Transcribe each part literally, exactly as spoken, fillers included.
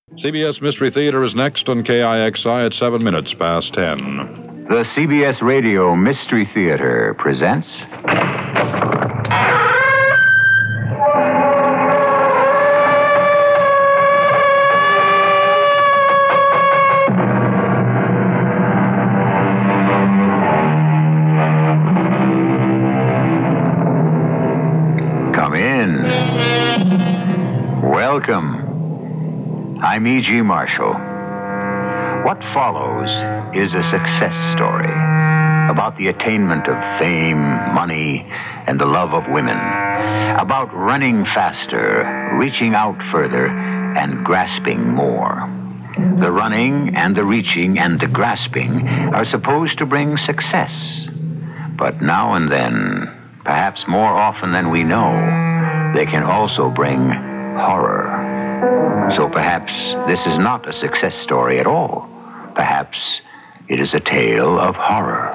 C B S Mystery Theater is next on K I X I at seven minutes past ten. The C B S Radio Mystery Theater presents... Come in. Welcome. I'm E G. Marshall. What follows is a success story about the attainment of fame, money, and the love of women. About running faster, reaching out further, and grasping more. The running and the reaching and the grasping are supposed to bring success. But now and then, perhaps more often than we know, they can also bring horror. So perhaps this is not a success story at all. Perhaps it is a tale of horror.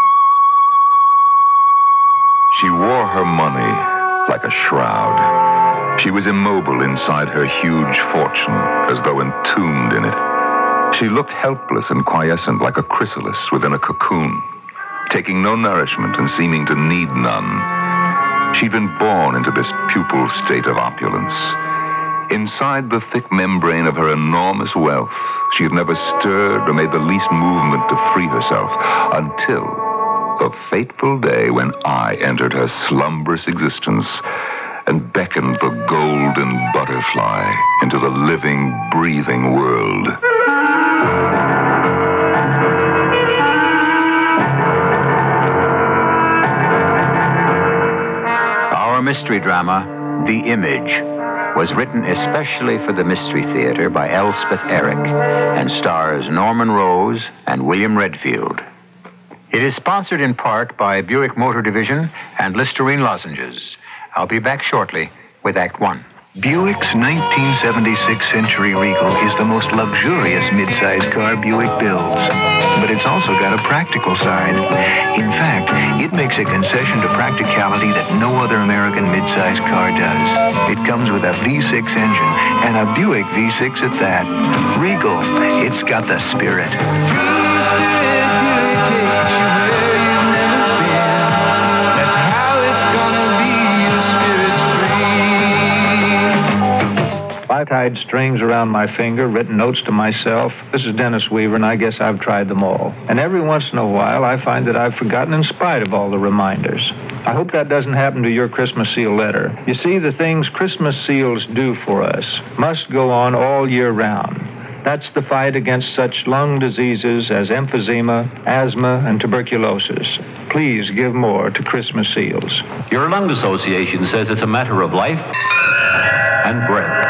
She wore her money like a shroud. She was immobile inside her huge fortune, as though entombed in it. She looked helpless and quiescent like a chrysalis within a cocoon, taking no nourishment and seeming to need none. She'd been born into this pupal state of opulence. Inside the thick membrane of her enormous wealth, she had never stirred or made the least movement to free herself until the fateful day when I entered her slumberous existence and beckoned the golden butterfly into the living, breathing world. Our mystery drama, The Image, was written especially for the Mystery Theater by Elspeth Eric and stars Norman Rose and William Redfield. It is sponsored in part by Buick Motor Division and Listerine Lozenges. I'll be back shortly with Act One. Buick's nineteen seventy-six Century Regal is the most luxurious midsize car Buick builds. But it's also got a practical side. In fact, it makes a concession to practicality that no other American midsize car does. It comes with a V six engine, and a Buick V six at that. Regal, it's got the spirit. I tied strings around my finger, written notes to myself. This is Dennis Weaver, and I guess I've tried them all. And every once in a while, I find that I've forgotten in spite of all the reminders. I hope that doesn't happen to your Christmas seal letter. You see, the things Christmas seals do for us must go on all year round. That's the fight against such lung diseases as emphysema, asthma, and tuberculosis. Please give more to Christmas seals. Your lung association says it's a matter of life and breath.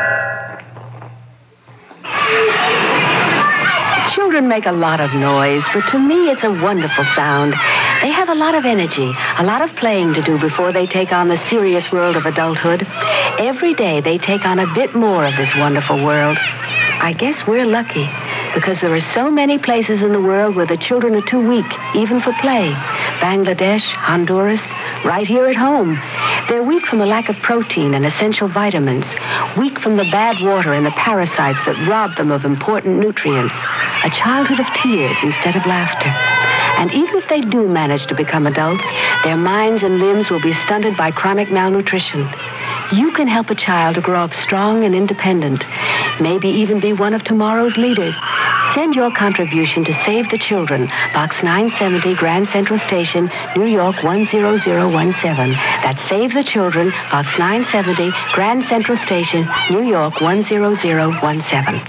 Children make a lot of noise, but to me it's a wonderful sound. They have a lot of energy, a lot of playing to do before they take on the serious world of adulthood. Every day they take on a bit more of this wonderful world. I guess we're lucky, because there are so many places in the world where the children are too weak, even for play. Bangladesh, Honduras, right here at home. They're weak from the lack of protein and essential vitamins, weak from the bad water and the parasites that rob them of important nutrients. A childhood of tears instead of laughter. And even if they do manage to become adults, their minds and limbs will be stunted by chronic malnutrition. You can help a child to grow up strong and independent, maybe even be one of tomorrow's leaders. Send your contribution to Save the Children, Box nine seventy, Grand Central Station, New York one zero zero one seven. That's Save the Children, Box nine seventy, Grand Central Station, New York one zero zero one seven.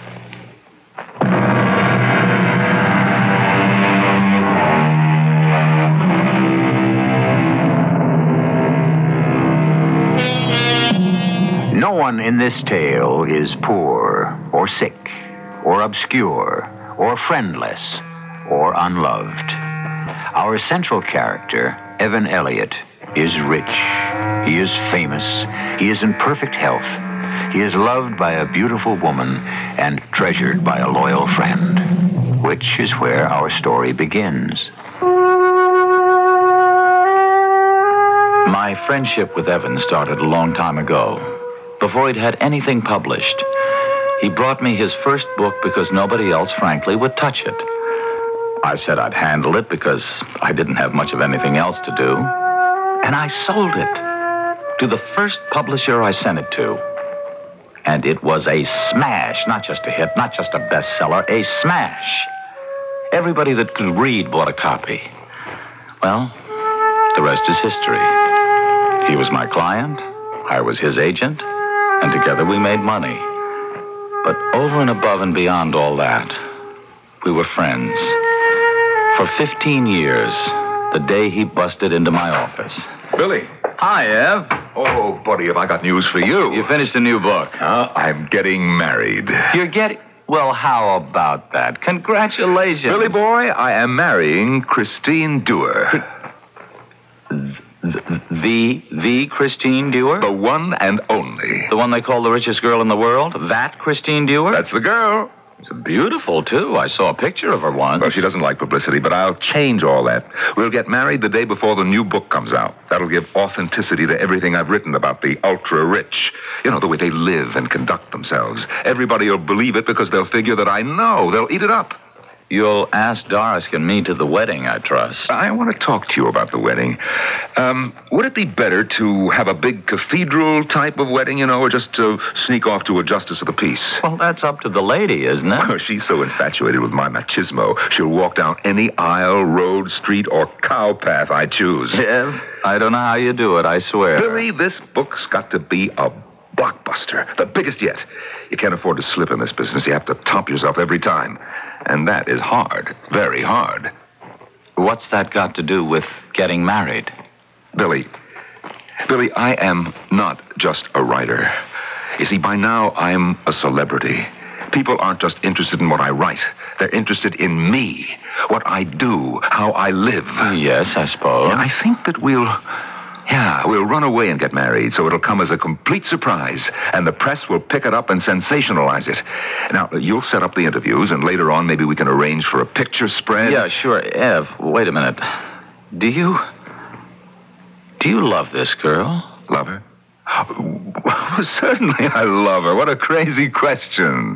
No one in this tale is poor, or sick, or obscure, or friendless, or unloved. Our central character, Evan Elliott, is rich. He is famous. He is in perfect health. He is loved by a beautiful woman and treasured by a loyal friend, which is where our story begins. My friendship with Evan started a long time ago, before he'd had anything published. He brought me his first book because nobody else, frankly, would touch it. I said I'd handle it because I didn't have much of anything else to do. And I sold it to the first publisher I sent it to. And it was a smash, not just a hit, not just a bestseller, a smash. Everybody that could read bought a copy. Well, the rest is history. He was my client, I was his agent, and together we made money. But over and above and beyond all that, we were friends. For fifteen years, the day he busted into my office. Billy. Hi, Ev. Oh, buddy, have I got news for you. You finished a new book. Uh, I'm getting married. You're getting... Well, how about that? Congratulations. Billy boy, I am marrying Christine Dewar. The, the, the Christine Dewar? The one and only. The one they call the richest girl in the world? That Christine Dewar? That's the girl. She's beautiful, too. I saw a picture of her once. Well, she doesn't like publicity, but I'll change all that. We'll get married the day before the new book comes out. That'll give authenticity to everything I've written about the ultra-rich. You know, the way they live and conduct themselves. Everybody will believe it because they'll figure that I know. They'll eat it up. You'll ask Doris and me to the wedding, I trust. I want to talk to you about the wedding. Um, would it be better to have a big cathedral type of wedding, you know, or just to sneak off to a justice of the peace? Well, that's up to the lady, isn't it? Oh, she's so infatuated with my machismo, she'll walk down any aisle, road, street, or cow path I choose. Ev, I don't know how you do it, I swear. Billy, this book's got to be a blockbuster, the biggest yet. You can't afford to slip in this business. You have to top yourself every time. And that is hard, very hard. What's that got to do with getting married? Billy, Billy, I am not just a writer. You see, by now, I'm a celebrity. People aren't just interested in what I write. They're interested in me, what I do, how I live. Yes, I suppose. Yeah, I think that we'll... Yeah, we'll run away and get married, so it'll come as a complete surprise, and the press will pick it up and sensationalize it. Now, you'll set up the interviews, and later on, maybe we can arrange for a picture spread. Yeah, sure. Ev, wait a minute. Do you... Do you love this girl? Love her? Oh, certainly I love her. What a crazy question.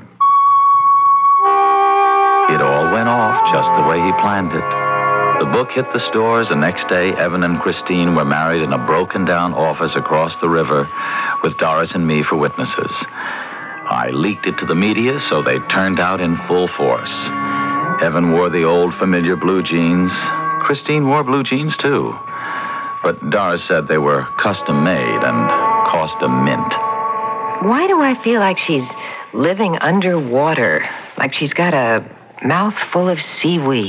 It all went off just the way he planned it. The book hit the stores, and next day, Evan and Christine were married in a broken-down office across the river with Doris and me for witnesses. I leaked it to the media, so they turned out in full force. Evan wore the old familiar blue jeans. Christine wore blue jeans, too. But Doris said they were custom-made and cost a mint. Why do I feel like she's living underwater? Like she's got a mouth full of seaweed?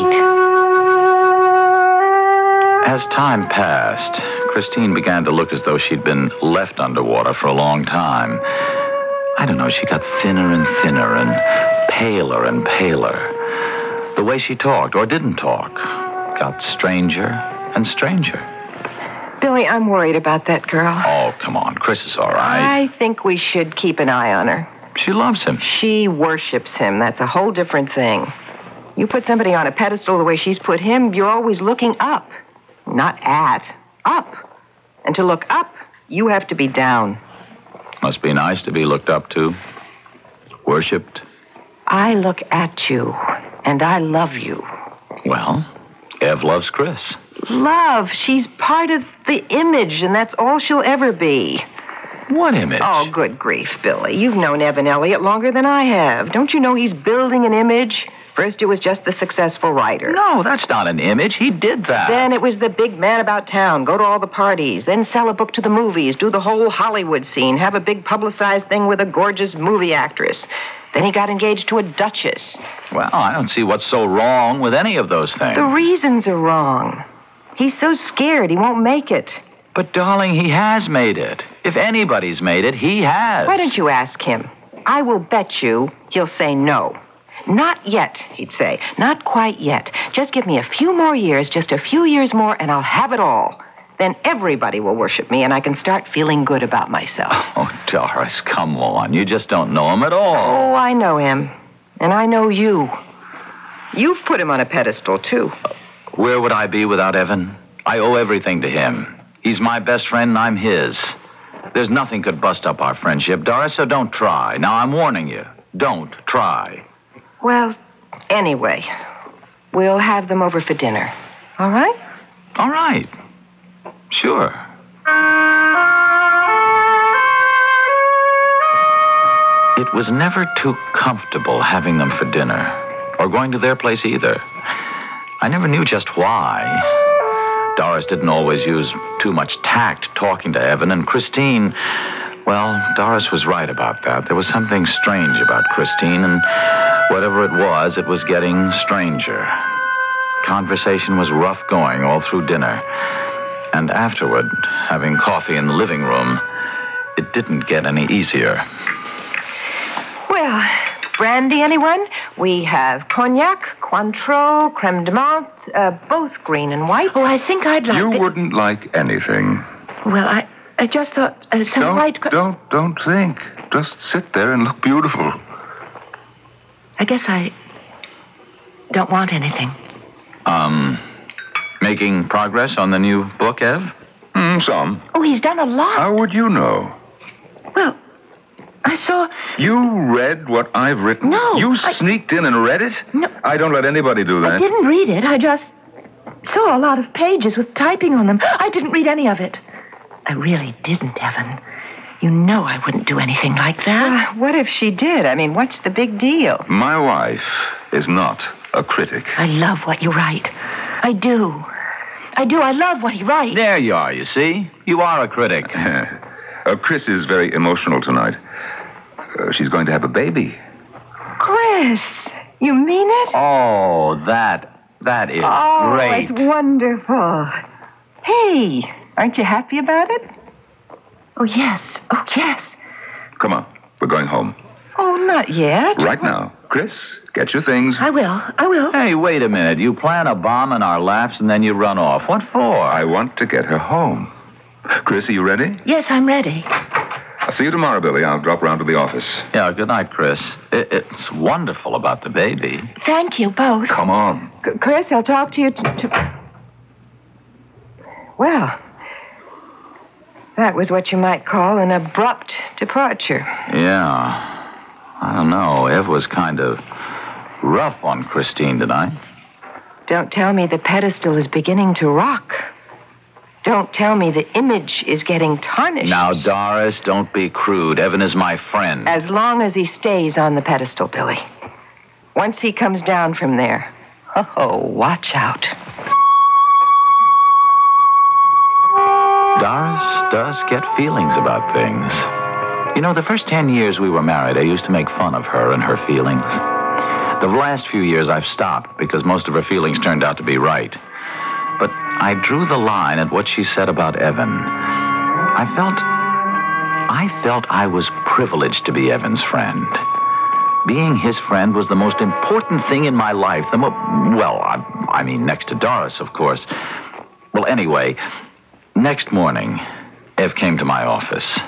As time passed, Christine began to look as though she'd been left underwater for a long time. I don't know, she got thinner and thinner and paler and paler. The way she talked, or didn't talk, got stranger and stranger. Billy, I'm worried about that girl. Oh, come on, Chris is all right. I think we should keep an eye on her. She loves him. She worships him. That's a whole different thing. You put somebody on a pedestal the way she's put him, you're always looking up. Not at, up. And to look up, you have to be down. Must be nice to be looked up to. Worshipped. I look at you, and I love you. Well, Ev loves Chris. Love. She's part of the image, and that's all she'll ever be. What image? Oh, good grief, Billy. You've known Evan Elliott longer than I have. Don't you know he's building an image? First, it was just the successful writer. No, that's not an image. He did that. Then it was the big man about town, go to all the parties, then sell a book to the movies, do the whole Hollywood scene, have a big publicized thing with a gorgeous movie actress. Then he got engaged to a duchess. Well, I don't see what's so wrong with any of those things. The reasons are wrong. He's so scared he won't make it. But, darling, he has made it. If anybody's made it, he has. Why don't you ask him? I will bet you he'll say no. Not yet, he'd say. Not quite yet. Just give me a few more years, just a few years more, and I'll have it all. Then everybody will worship me, and I can start feeling good about myself. Oh, Doris, come on. You just don't know him at all. Oh, I know him. And I know you. You've put him on a pedestal, too. Where would I be without Evan? I owe everything to him. He's my best friend, and I'm his. There's nothing could bust up our friendship, Doris, so don't try. Now, I'm warning you. don't try. Well, anyway, we'll have them over for dinner. All right? All right. Sure. It was never too comfortable having them for dinner, or going to their place either. I never knew just why. Doris didn't always use too much tact talking to Evan, and Christine, well, Doris was right about that. There was something strange about Christine, and whatever it was, it was getting stranger. Conversation was rough going all through dinner. And afterward, having coffee in the living room, it didn't get any easier. Well, brandy, anyone? We have cognac, Cointreau, creme de menthe, uh, both green and white. Oh, I think I'd like You the- wouldn't like anything. Well, I, I just thought uh, some Don't, white... cr- don't, don't think. Just sit there and look beautiful. I guess I don't want anything. Um, making progress on the new book, Ev? Hmm, some. Oh, he's done a lot. How would you know? Well, I saw... You read what I've written? No, You I- sneaked in and read it? No. I don't let anybody do that. I didn't read it. I just saw a lot of pages with typing on them. I didn't read any of it. I really didn't, Evan. You know I wouldn't do anything like that. Uh, what if she did? I mean, what's the big deal? My wife is not a critic. I love what you write. I do. I do. I love what he writes. There you are, you see? You are a critic. Uh, Chris is very emotional tonight. Uh, she's going to have a baby. Chris, you mean it? Oh, that, that is Oh, great. it's wonderful. Hey, aren't you happy about it? Oh, yes. Oh, yes. Come on, we're going home. Oh, not yet. Right now. Chris, get your things. I will. I will. Hey, wait a minute. You plant a bomb in our laps and then you run off. What for? I want to get her home. Chris, are you ready? Yes, I'm ready. I'll see you tomorrow, Billy. I'll drop around to the office. Yeah, good night, Chris. It, it's wonderful about the baby. Thank you both. Come on. C- Chris, I'll talk to you t- t- Well, that was what you might call an abrupt departure. Yeah. I don't know. Ev was kind of rough on Christine tonight. Don't tell me the pedestal is beginning to rock. Don't tell me the image is getting tarnished. Now, Doris, don't be crude. Evan is my friend. As long as he stays on the pedestal, Billy. Once he comes down from there, oh, watch out. Doris does get feelings about things. You know, the first ten years we were married, I used to make fun of her and her feelings. The last few years I've stopped because most of her feelings turned out to be right. But I drew the line at what she said about Evan. I felt... I felt I was privileged to be Evan's friend. Being his friend was the most important thing in my life. The mo- well, I, I mean, next to Doris, of course. Well, anyway, next morning, Ev came to my office.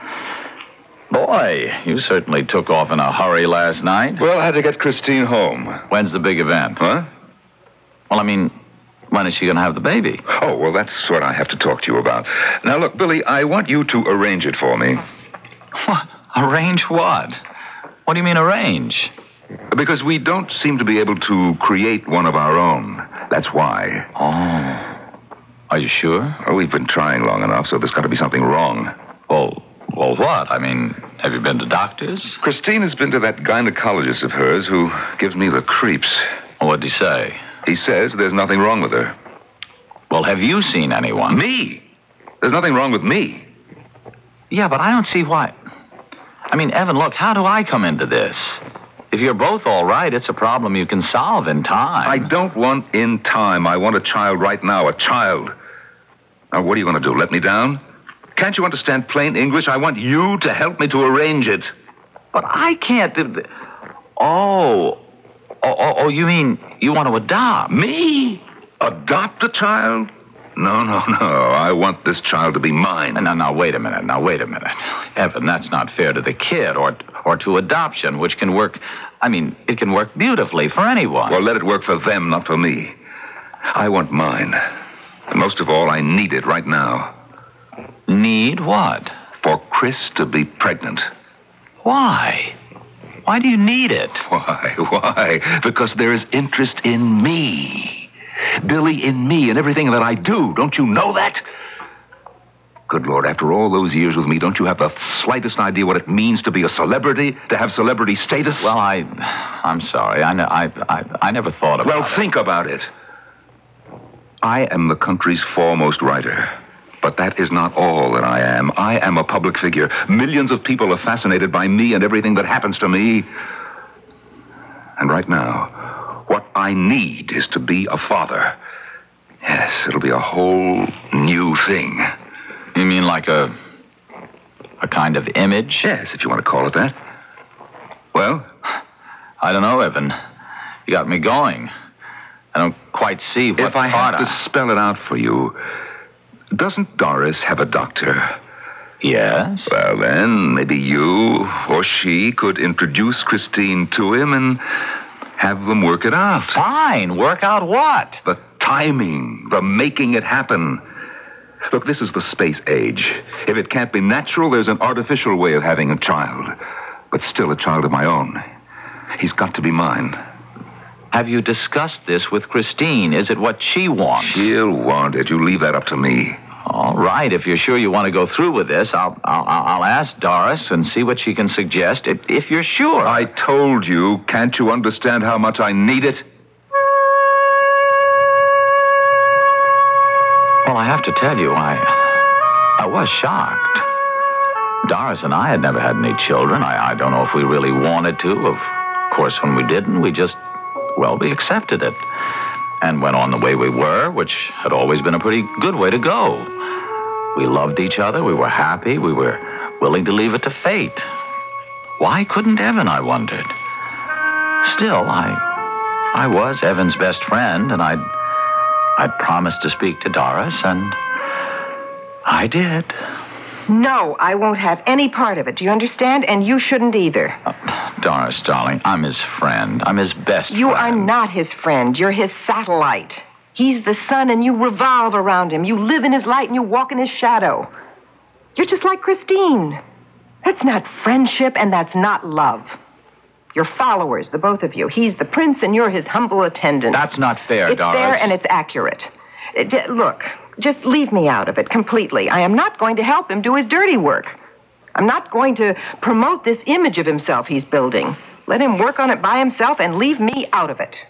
Boy, you certainly took off in a hurry last night. Well, I had to get Christine home. When's the big event? Huh? Well, I mean, when is she going to have the baby? Oh, well, that's what I have to talk to you about. Now, look, Billy, I want you to arrange it for me. What? Arrange what? What do you mean arrange? Because we don't seem to be able to create one of our own. That's why. Oh. Are you sure? Oh, we've been trying long enough, so there's got to be something wrong. Well, well, what? I mean, have you been to doctors? Christine has been to that gynecologist of hers who gives me the creeps. What'd he say? He says there's nothing wrong with her. Well, have you seen anyone? Me? There's nothing wrong with me. Yeah, but I don't see why. I mean, Evan, look, how do I come into this? If you're both all right, it's a problem you can solve in time. I don't want in time. I want a child right now, a child. Now, what are you going to do, let me down? Can't you understand plain English? I want you to help me to arrange it. But I can't do th- Oh. Oh, oh, oh, you mean you want to adopt? Me? Adopt a child? No, no, no. I want this child to be mine. Now, now, wait a minute. Now, wait a minute. Evan, that's not fair to the kid or or to adoption, which can work... I mean, it can work beautifully for anyone. Well, let it work for them, not for me. I want mine. And most of all, I need it right now. Need what? For Chris to be pregnant. Why? Why do you need it? Why? Why? Because there is interest in me. Billy, in me and everything that I do. Don't you know that? Good Lord, after all those years with me, don't you have the slightest idea what it means to be a celebrity, to have celebrity status? Well, I... I'm sorry. I, I, I, I never thought about well, it. Well, think about it. I am the country's foremost writer. But that is not all that I am. I am a public figure. Millions of people are fascinated by me and everything that happens to me. And right now, what I need is to be a father. Yes, it'll be a whole new thing. You mean like a... a kind of image? Yes, if you want to call it that. Well? I don't know, Evan. You got me going. I don't quite see what If I part have to I... spell it out for you... Doesn't Doris have a doctor? Yes. Well, then, maybe you or she could introduce Christine to him and have them work it out. Fine. Work out what? The timing, the making it happen. Look, this is the space age. If it can't be natural, there's an artificial way of having a child. But still a child of my own. He's got to be mine. Have you discussed this with Christine? Is it what she wants? She'll want it. You leave that up to me. All right. If you're sure you want to go through with this, I'll I'll, I'll ask Doris and see what she can suggest. If, if you're sure. I told you. Can't you understand how much I need it? Well, I have to tell you, I I was shocked. Doris and I had never had any children. I, I don't know if we really wanted to. Of course, when we didn't, we just... Well, we accepted it and went on the way we were, which had always been a pretty good way to go. We loved each other. We were happy. We were willing to leave it to fate. Why couldn't Evan, I wondered? Still, I I was Evan's best friend, and I'd, I'd promised to speak to Doris, and I did. No, I won't have any part of it. Do you understand? And you shouldn't either. Uh, Doris, darling, I'm his friend. I'm his best You friend. are not his friend. You're his satellite. He's the sun, and you revolve around him. You live in his light, and you walk in his shadow. You're just like Christine. That's not friendship, and that's not love. You're followers, the both of you. He's the prince, and you're his humble attendant. That's not fair, it's Doris. It's fair, and it's accurate. Uh, d- look, just leave me out of it completely. I am not going to help him do his dirty work. I'm not going to promote this image of himself he's building. Let him work on it by himself and leave me out of it.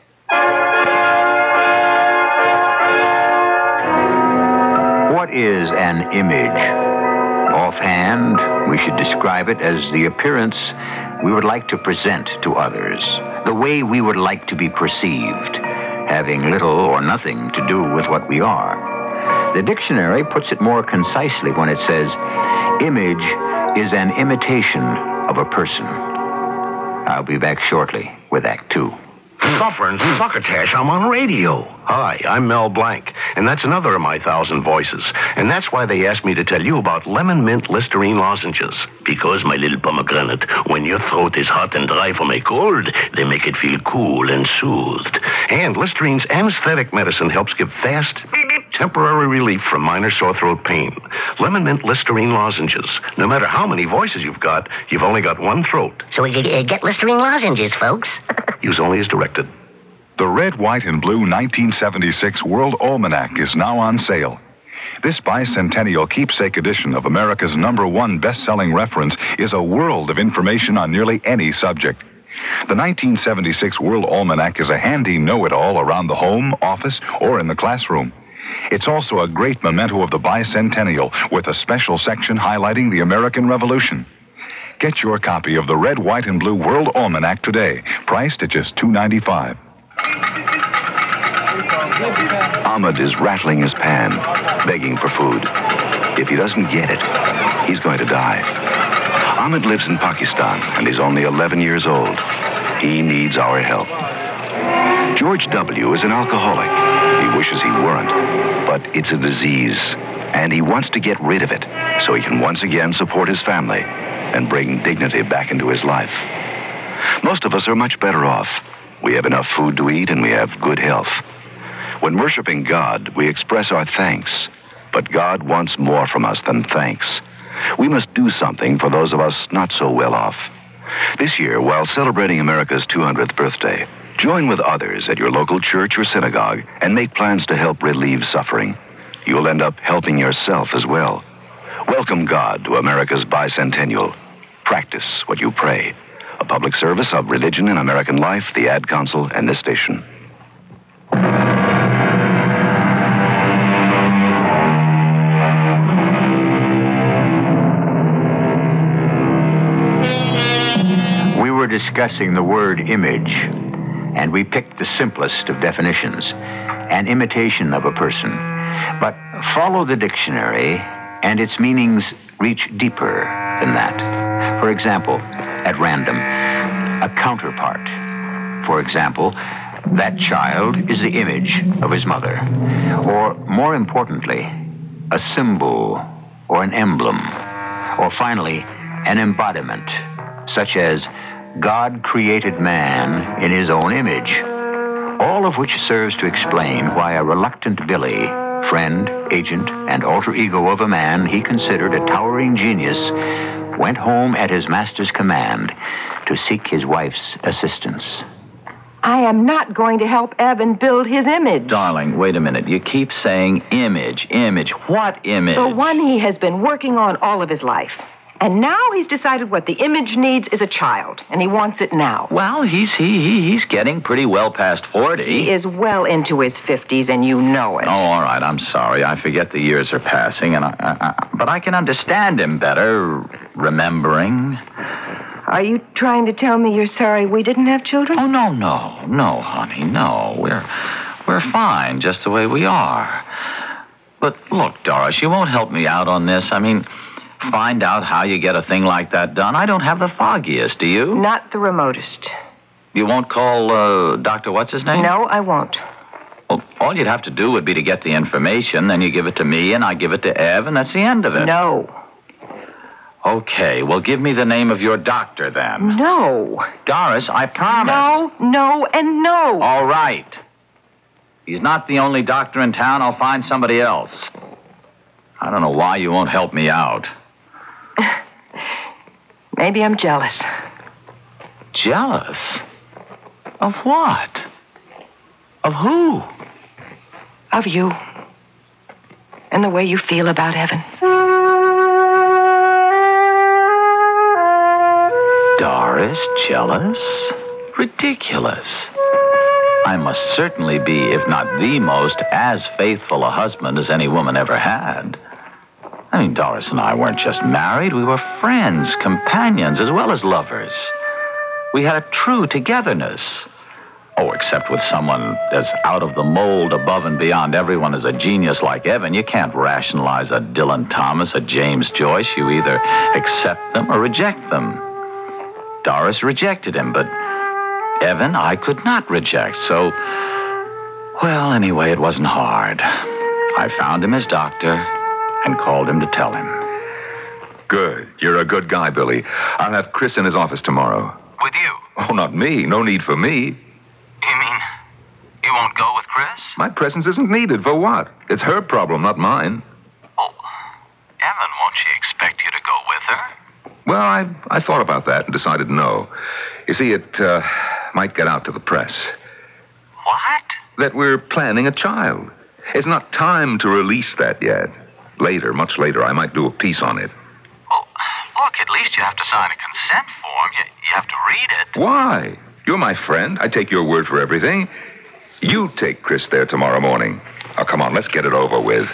What is an image? Offhand, we should describe it as the appearance we would like to present to others, the way we would like to be perceived, having little or nothing to do with what we are. The dictionary puts it more concisely when it says, image is an imitation of a person. I'll be back shortly with Act Two. Suffering succotash, I'm on radio. Hi, I'm Mel Blanc, and that's another of my thousand voices. And that's why they asked me to tell you about lemon mint Listerine lozenges. Because, my little pomegranate, when your throat is hot and dry from a cold, they make it feel cool and soothed. And Listerine's anesthetic medicine helps give fast, temporary relief from minor sore throat pain. Lemon mint Listerine lozenges. No matter how many voices you've got, you've only got one throat. So we could uh, get Listerine lozenges, folks. Use only as directed. The Red, White, and Blue nineteen seventy-six World Almanac is now on sale. This bicentennial keepsake edition of America's number one best-selling reference is a world of information on nearly any subject. The nineteen seventy-six World Almanac is a handy know-it-all around the home, office, or in the classroom. It's also a great memento of the bicentennial with a special section highlighting the American Revolution. Get your copy of the Red, White, and Blue World Almanac today, priced at just two dollars and ninety-five cents. Ahmed is rattling his pan, begging for food. If he doesn't get it, he's going to die. Ahmed lives in Pakistan, and he's only eleven years old. He needs our help. George W. is an alcoholic. He wishes he weren't, but it's a disease, and he wants to get rid of it so he can once again support his family and bring dignity back into his life. Most of us are much better off. We have enough food to eat, and we have good health. When worshiping God, we express our thanks, but God wants more from us than thanks. We must do something for those of us not so well off. This year, while celebrating America's two hundredth birthday, join with others at your local church or synagogue and make plans to help relieve suffering. You'll end up helping yourself as well. Welcome God to America's bicentennial. Practice what you pray. A public service of Religion in American Life, the Ad Council, and this station. We were discussing the word image, and we picked the simplest of definitions, an imitation of a person. But follow the dictionary, and its meanings reach deeper than that. For example, at random, a counterpart. For example, that child is the image of his mother. Or, more importantly, a symbol or an emblem. Or finally, an embodiment, such as God created man in his own image. All of which serves to explain why a reluctant Billy, friend, agent, and alter ego of a man he considered a towering genius, went home at his master's command to seek his wife's assistance. I am not going to help Evan build his image. Darling, wait a minute. You keep saying image, image. What image? The one he has been working on all of his life. And now he's decided what the image needs is a child, and he wants it now. Well, he's he, he he's getting pretty well past forty. He is well into his fifties, and you know it. Oh, all right. I'm sorry. I forget the years are passing, and I, I, I but I can understand him better, remembering. Are you trying to tell me you're sorry we didn't have children? Oh, no, no, no, honey, no. We're we're fine just the way we are. But look, Doris, you won't help me out on this. I mean, find out how you get a thing like that done. I don't have the foggiest, do you? Not the remotest. You won't call uh, Doctor What's-His-Name? No, I won't. Well, all you'd have to do would be to get the information, then you give it to me, and I give it to Ev, and that's the end of it. No. Okay, well, give me the name of your doctor, then. No. Doris, I promise. No, no, and no. All right. He's not the only doctor in town. I'll find somebody else. I don't know why you won't help me out. Maybe I'm jealous. Jealous? Of what? Of who? Of you. And the way you feel about Evan. Doris, jealous? Ridiculous. I must certainly be, if not the most, as faithful a husband as any woman ever had. I mean, Doris and I weren't just married. We were friends, companions, as well as lovers. We had a true togetherness. Oh, except with someone as out of the mold, above and beyond everyone as a genius like Evan, you can't rationalize a Dylan Thomas, a James Joyce. You either accept them or reject them. Doris rejected him, but Evan I could not reject, so... Well, anyway, it wasn't hard. I found him his doctor and called him to tell him. Good. You're a good guy, Billy. I'll have Chris in his office tomorrow. With you? Oh, not me. No need for me. You mean you won't go with Chris? My presence isn't needed. For what? It's her problem, not mine. Oh, Evan, won't she expect you to go with her? Well, I I thought about that and decided no. You see, it uh, might get out to the press. What? That we're planning a child. It's not time to release that yet. Later, much later, I might do a piece on it. Well, look, at least you have to sign a consent form. You, you have to read it. Why? You're my friend. I take your word for everything. You take Chris there tomorrow morning. Oh, come on, let's get it over with.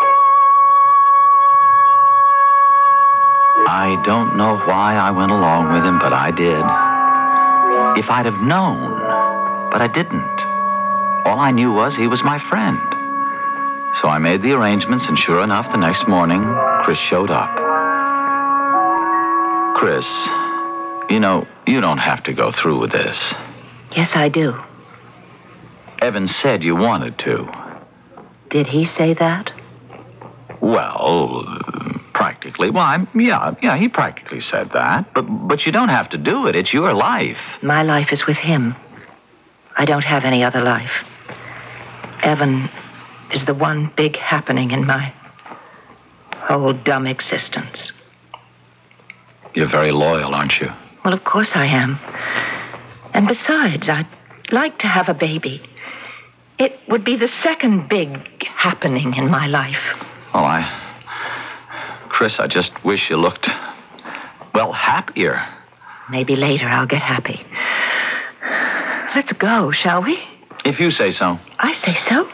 I don't know why I went along with him, but I did. If I'd have known, but I didn't. All I knew was he was my friend. So I made the arrangements, and sure enough, the next morning, Chris showed up. Chris, you know, you don't have to go through with this. Yes, I do. Evan said you wanted to. Did he say that? Well, practically. Well, I'm, yeah, yeah, he practically said that. But, but you don't have to do it. It's your life. My life is with him. I don't have any other life. Evan is the one big happening in my whole dumb existence. You're very loyal, aren't you? Well, of course I am. And besides, I'd like to have a baby. It would be the second big happening in my life. Well, I... Chris, I just wish you looked, well, happier. Maybe later I'll get happy. Let's go, shall we? If you say so. I say so.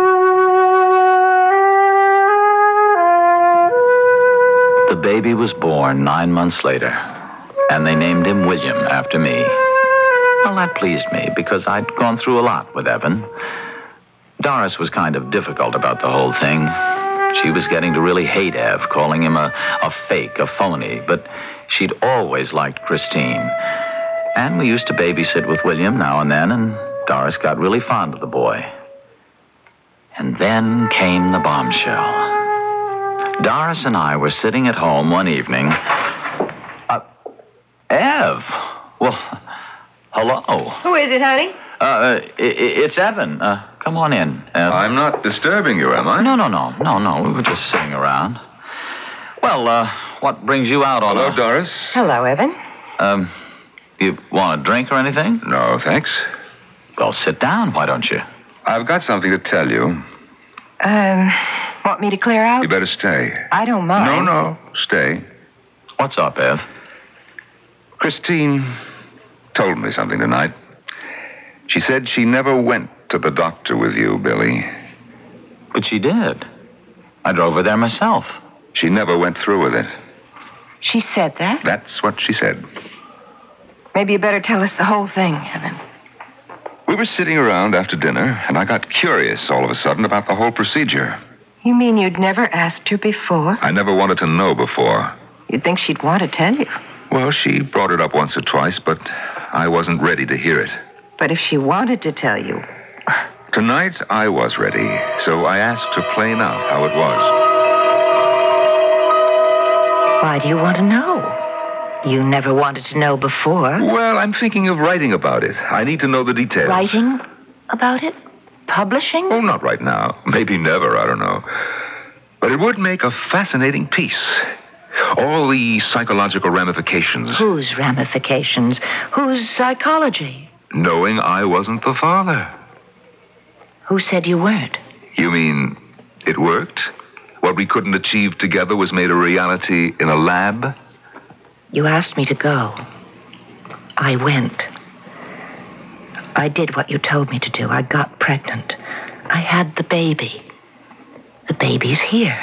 The baby was born nine months later, and they named him William after me. Well, that pleased me, because I'd gone through a lot with Evan. Doris was kind of difficult about the whole thing. She was getting to really hate Ev, calling him a, a fake, a phony, but she'd always liked Christine. And we used to babysit with William now and then, and Doris got really fond of the boy. And then came the bombshell. Doris and I were sitting at home one evening. Uh, Ev! Well, hello. Who is it, honey? Uh, i- it's Evan. Uh, come on in, Ev. I'm not disturbing you, am I? No, no, no. No, no. We were just sitting around. Well, uh, what brings you out on Hello, a... Doris. Hello, Evan. Um, you want a drink or anything? No, thanks. Well, sit down, why don't you? I've got something to tell you. Um, want me to clear out? You better stay. I don't mind. No, no, stay. What's up, Ev? Christine told me something tonight. She said she never went to the doctor with you, Billy. But she did. I drove her there myself. She never went through with it. She said that? That's what she said. Maybe you better tell us the whole thing, Evan. We were sitting around after dinner, and I got curious all of a sudden about the whole procedure. You mean you'd never asked her before? I never wanted to know before. You'd think she'd want to tell you. Well, she brought it up once or twice, but I wasn't ready to hear it. But if she wanted to tell you... Tonight, I was ready, so I asked her plain out how it was. Why do you want to know? You never wanted to know before. Well, I'm thinking of writing about it. I need to know the details. Writing about it? Publishing? Oh, not right now. Maybe never, I don't know. But it would make a fascinating piece. All the psychological ramifications. Whose ramifications? Whose psychology? Knowing I wasn't the father. Who said you weren't? You mean it worked? What we couldn't achieve together was made a reality in a lab? You asked me to go. I went. I did what you told me to do. I got pregnant. I had the baby. The baby's here.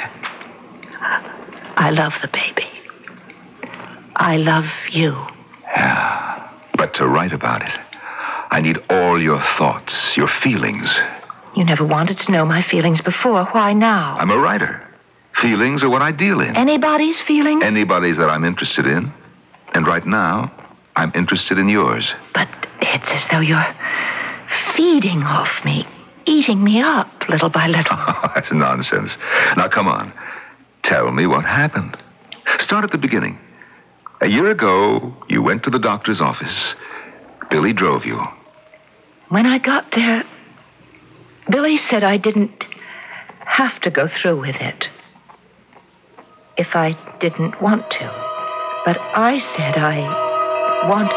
I love the baby. I love you. Yeah. But to write about it, I need all your thoughts, your feelings. You never wanted to know my feelings before. Why now? I'm a writer. Feelings are what I deal in. Anybody's feelings? Anybody's that I'm interested in. And right now, I'm interested in yours. But it's as though you're feeding off me, eating me up little by little. That's nonsense. Now, come on. Tell me what happened. Start at the beginning. A year ago, you went to the doctor's office. Billy drove you. When I got there, Billy said I didn't have to go through with it if I didn't want to. But I said I wanted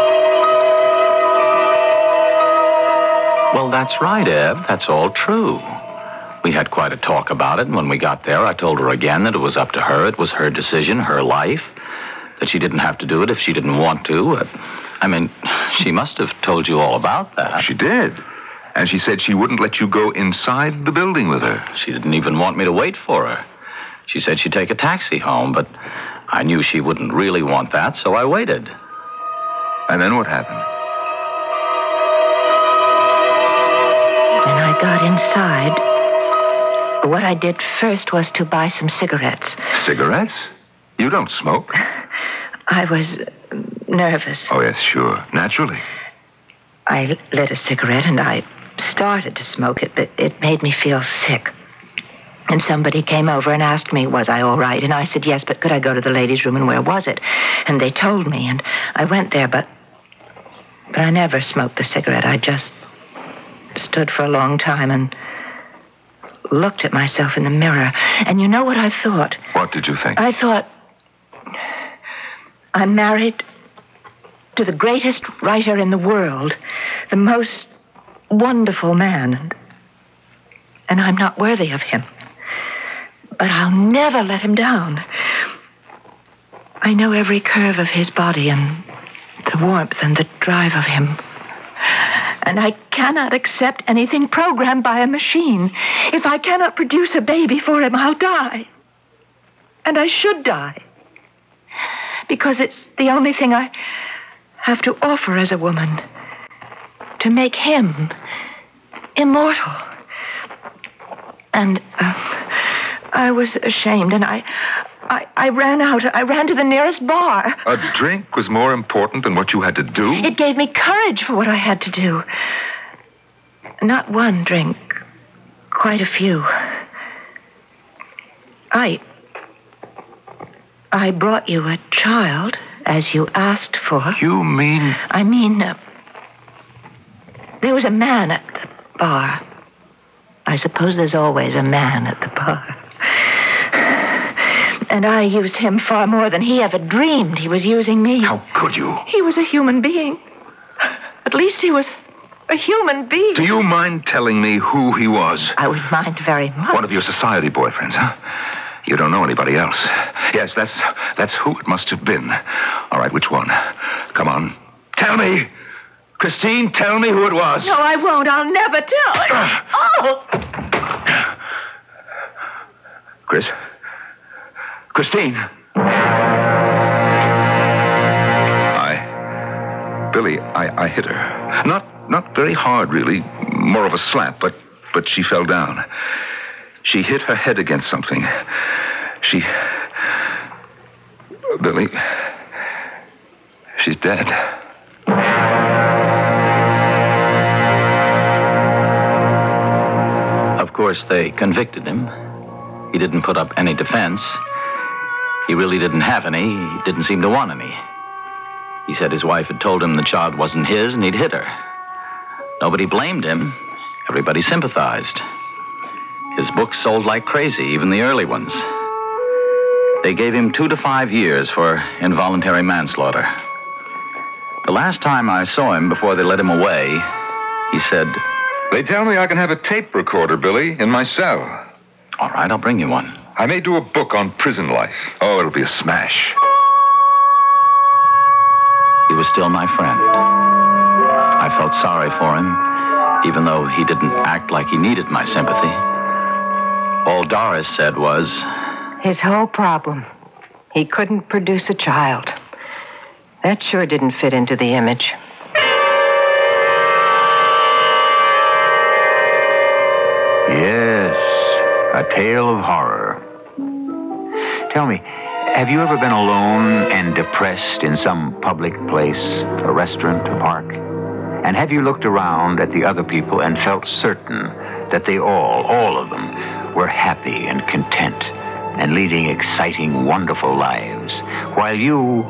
to. Well, that's right, Eb. That's all true. We had quite a talk about it, and when we got there, I told her again that it was up to her. It was her decision, her life, that she didn't have to do it if she didn't want to. I mean, she must have told you all about that. She did. And she said she wouldn't let you go inside the building with her. She didn't even want me to wait for her. She said she'd take a taxi home, but I knew she wouldn't really want that, so I waited. And then what happened? When I got inside, what I did first was to buy some cigarettes. Cigarettes? You don't smoke. I was nervous. Oh, yes, sure. Naturally. I lit a cigarette and I started to smoke it, but it made me feel sick. And somebody came over and asked me, was I all right? And I said, yes, but could I go to the ladies' room and where was it? And they told me, and I went there, but but I never smoked the cigarette. I just stood for a long time and looked at myself in the mirror. And you know what I thought? What did you think? I thought, I'm married to the greatest writer in the world, the most wonderful man. And I'm not worthy of him. But I'll never let him down. I know every curve of his body and the warmth and the drive of him. And I cannot accept anything programmed by a machine. If I cannot produce a baby for him, I'll die. And I should die. Because it's the only thing I have to offer as a woman. To make him immortal. And uh, I was ashamed, and I, I, I ran out. I ran to the nearest bar. A drink was more important than what you had to do? It gave me courage for what I had to do. Not one drink, quite a few. I... I brought you a child, as you asked for. You mean... I mean, uh, there was a man at the bar. I suppose there's always a man at the bar. And I used him far more than he ever dreamed he was using me. How could you? He was a human being. At least he was a human being. Do you mind telling me who he was? I would mind very much. One of your society boyfriends, huh? You don't know anybody else. Yes, that's that's who it must have been. All right, which one? Come on. Tell me. Christine, tell me who it was. No, I won't. I'll never tell. Oh! Chris? Christine! I... Billy, I, I hit her. Not not very hard, really. More of a slap, but but she fell down. She hit her head against something. She... Billy... She's dead. Of course, they convicted him. He didn't put up any defense. He really didn't have any. He didn't seem to want any. He said his wife had told him the child wasn't his and he'd hit her. Nobody blamed him. Everybody sympathized. His books sold like crazy, even the early ones. They gave him two to five years for involuntary manslaughter. The last time I saw him before they let him away, he said, They tell me I can have a tape recorder, Billy, in my cell. All right, I'll bring you one. I may do a book on prison life. Oh, it'll be a smash. He was still my friend. I felt sorry for him, even though he didn't act like he needed my sympathy. All Doris said was... His whole problem. He couldn't produce a child. That sure didn't fit into the image. Yes, a tale of horror. Tell me, have you ever been alone and depressed in some public place, a restaurant, a park? And have you looked around at the other people and felt certain that they all, all of them, were happy and content and leading exciting, wonderful lives, while you...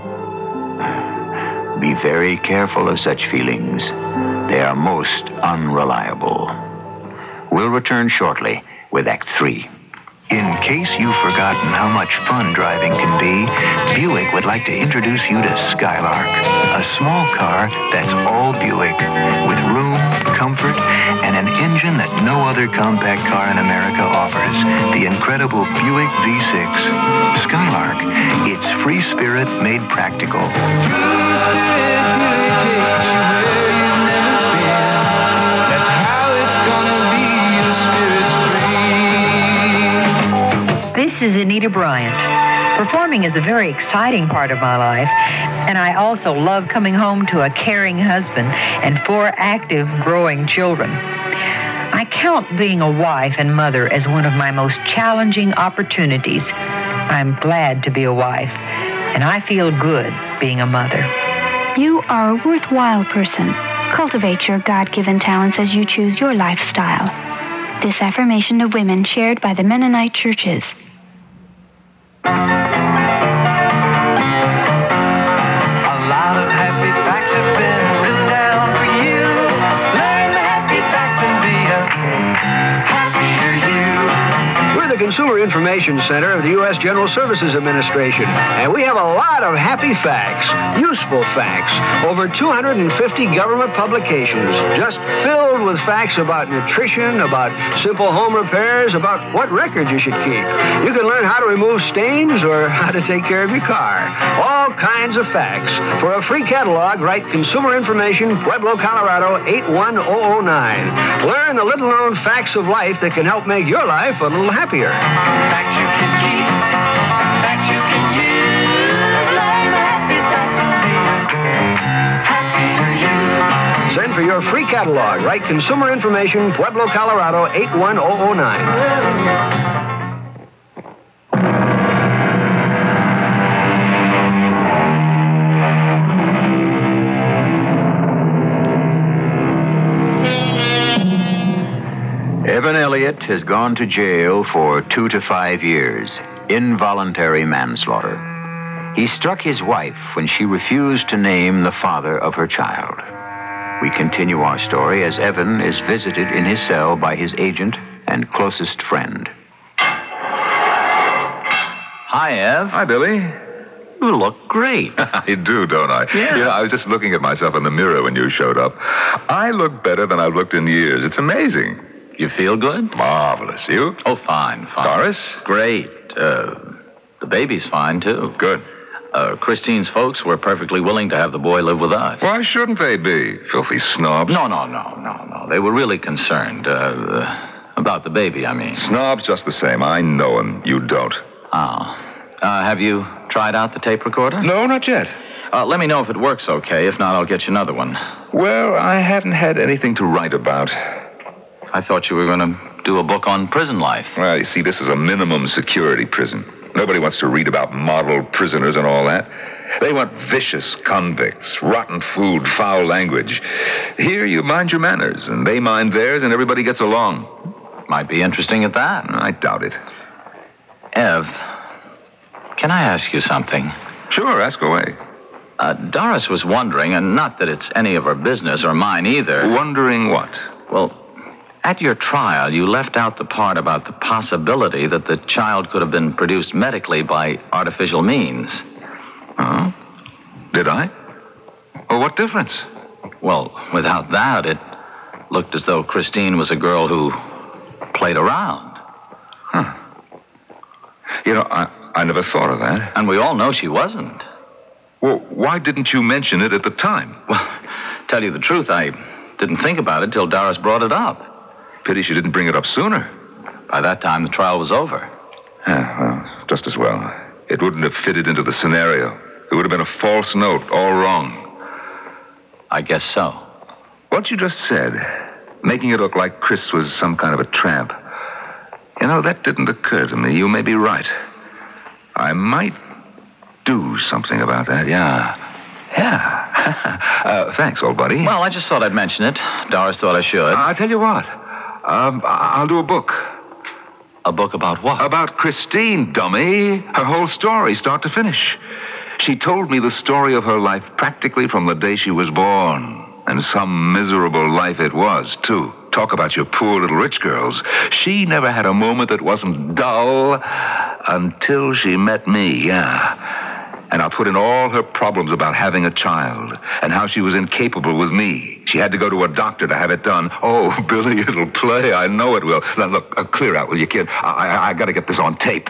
Be very careful of such feelings. They are most unreliable. We'll return shortly with Act Three. In case you've forgotten how much fun driving can be, Buick would like to introduce you to Skylark, a small car that's all Buick, with room, comfort, and an engine that no other compact car in America offers, the incredible Buick V six. Skylark, it's free spirit made practical. This is Anita Bryant. Performing is a very exciting part of my life, and I also love coming home to a caring husband and four active, growing children. I count being a wife and mother as one of my most challenging opportunities. I'm glad to be a wife, and I feel good being a mother. You are a worthwhile person. Cultivate your God-given talents as you choose your lifestyle. This affirmation of women shared by the Mennonite churches. A lot of happy facts have been written down for you. Learn the happy facts and be a happier you. We're the Consumer Information Center of the U S General Services Administration, and we have a lot of happy facts, useful facts, over two hundred fifty government publications, just filled with facts about nutrition, about simple home repairs, about what records you should keep. You can learn how to remove stains or how to take care of your car. All kinds of facts. For a free catalog, write Consumer Information, Pueblo, Colorado, eight one zero zero nine. Learn the little-known facts of life that can help make your life a little happier. Facts you can keep, facts you can use. Life happy, that's happier you. Send for your free catalog. Write Consumer Information, Pueblo, Colorado, eight one zero zero nine. Evan Elliott has gone to jail for two to five years. Involuntary manslaughter. He struck his wife when she refused to name the father of her child. We continue our story as Evan is visited in his cell by his agent and closest friend. Hi, Ev. Hi, Billy. You look great. I do, don't I? Yeah. You know, I was just looking at myself in the mirror when you showed up. I look better than I've looked in years. It's amazing. You feel good? Marvelous. You? Oh, fine, fine. Doris? Great. Uh, the baby's fine, too. Good. Uh, Christine's folks were perfectly willing to have the boy live with us. Why shouldn't they be? Filthy snobs. No, no, no, no, no. They were really concerned. Uh, uh, about the baby, I mean. Snobs just the same. I know him. You don't. Oh. Uh, have you tried out the tape recorder? No, not yet. Uh, let me know if it works okay. If not, I'll get you another one. Well, I haven't had anything to write about. I thought you were going to do a book on prison life. Well, you see, this is a minimum security prison. Nobody wants to read about model prisoners and all that. They want vicious convicts, rotten food, foul language. Here, you mind your manners, and they mind theirs, and everybody gets along. Might be interesting at that. I doubt it. Ev, can I ask you something? Sure, ask away. Uh, Doris was wondering, and not that it's any of her business or mine either. Wondering what? Well, at your trial, you left out the part about the possibility that the child could have been produced medically by artificial means. Oh? Did I? Well, what difference? Well, without that, it looked as though Christine was a girl who played around. Huh. You know, I, I never thought of that. And we all know she wasn't. Well, why didn't you mention it at the time? Well, tell you the truth, I didn't think about it till Doris brought it up. Pity she didn't bring it up sooner. By that time, the trial was over. Yeah, well, just as well. It wouldn't have fitted into the scenario. It would have been a false note, all wrong. I guess so. What you just said, making it look like Chris was some kind of a tramp. You know, that didn't occur to me. You may be right. I might do something about that, yeah. Yeah. uh, thanks, old buddy. Well, I just thought I'd mention it. Doris thought I should. Uh, I'll tell you what. Um, I'll do a book. A book about what? About Christine, dummy. Her whole story, start to finish. She told me the story of her life practically from the day she was born. And some miserable life it was, too. Talk about your poor little rich girls. She never had a moment that wasn't dull until she met me, yeah. And I'll put in all her problems about having a child and how she was incapable with me. She had to go to a doctor to have it done. Oh, Billy, it'll play. I know it will. Now, look, uh, clear out, will you, kid? I, I, I got to get this on tape.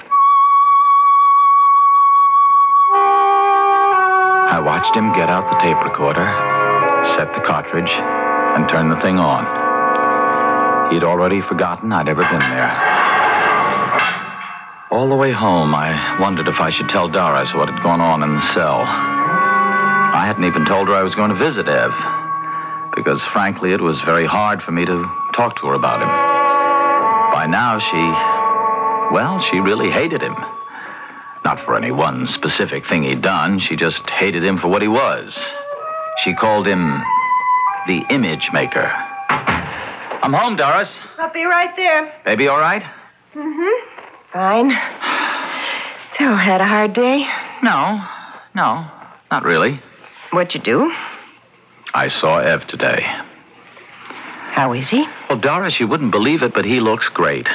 I watched him get out the tape recorder, set the cartridge, and turn the thing on. He'd already forgotten I'd ever been there. All the way home, I wondered if I should tell Doris what had gone on in the cell. I hadn't even told her I was going to visit Ev, because frankly, it was very hard for me to talk to her about him. By now, she, well, she really hated him. Not for any one specific thing he'd done. She just hated him for what he was. She called him the image maker. I'm home, Doris. I'll be right there. Baby all right? Mm-hmm. Fine. So, had a hard day? No, no, not really. What'd you do? I saw Ev today. How is he? Well, Doris, you wouldn't believe it, but he looks great.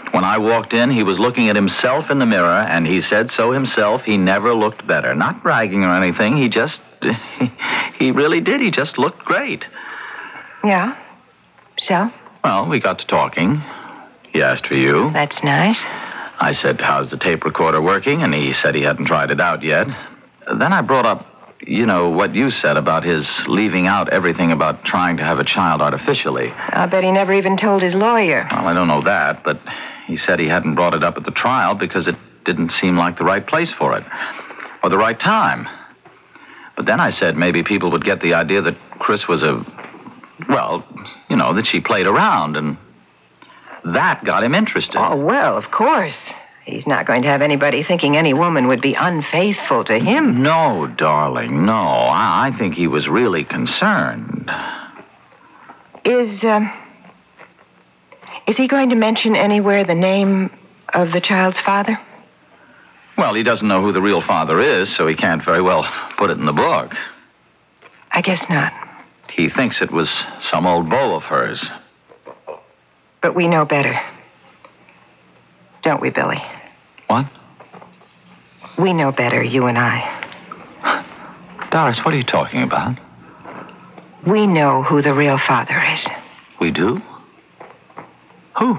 When I walked in, he was looking at himself in the mirror, and he said so himself. He never looked better. Not bragging or anything. He just, he really did. He just looked great. Yeah? So? Well, we got to talking. He asked for you. That's nice. I said, how's the tape recorder working? And he said he hadn't tried it out yet. Then I brought up, you know, what you said about his leaving out everything about trying to have a child artificially. I bet he never even told his lawyer. Well, I don't know that, but he said he hadn't brought it up at the trial because it didn't seem like the right place for it, or the right time. But then I said maybe people would get the idea that Chris was a, well, you know, that she played around, and that got him interested. Oh, well, of course. He's not going to have anybody thinking any woman would be unfaithful to him. No, darling, no. I, I think he was really concerned. Is, um... Is he going to mention anywhere the name of the child's father? Well, he doesn't know who the real father is, so he can't very well put it in the book. I guess not. He thinks it was some old beau of hers. But we know better. Don't we, Billy? What? We know better, you and I. Doris, what are you talking about? We know who the real father is. We do? Who?